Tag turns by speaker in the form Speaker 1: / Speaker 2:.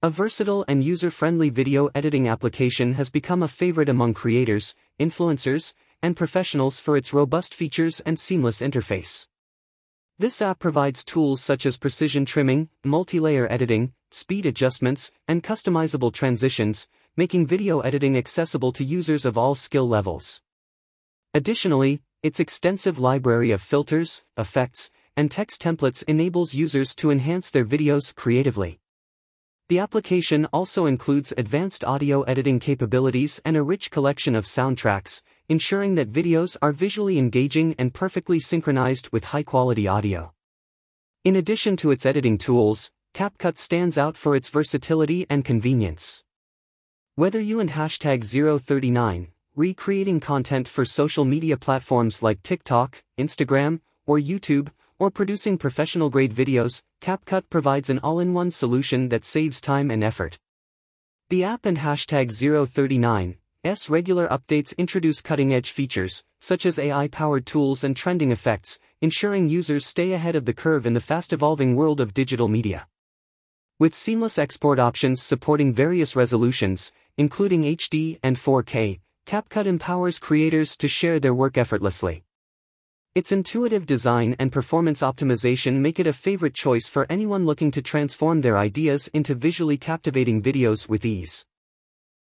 Speaker 1: A versatile and user-friendly video editing application has become a favorite among creators, influencers, and professionals for its robust features and seamless interface. This app provides tools such as precision trimming, multi-layer editing, speed adjustments, and customizable transitions, making video editing accessible to users of all skill levels. Additionally, its extensive library of filters, effects, and text templates enables users to enhance their videos creatively. The application also includes advanced audio editing capabilities and a rich collection of soundtracks, ensuring that videos are visually engaging and perfectly synchronized with high-quality audio. In addition to its editing tools, CapCut stands out for its versatility and convenience. Whether you and #039 recreating content for social media platforms like TikTok, Instagram, or YouTube, or producing professional-grade videos, CapCut provides an all-in-one solution that saves time and effort. The app and #039's regular updates introduce cutting-edge features, such as AI-powered tools and trending effects, ensuring users stay ahead of the curve in the fast-evolving world of digital media. With seamless export options supporting various resolutions, including HD and 4K, CapCut empowers creators to share their work effortlessly. Its intuitive design and performance optimization make it a favorite choice for anyone looking to transform their ideas into visually captivating videos with ease.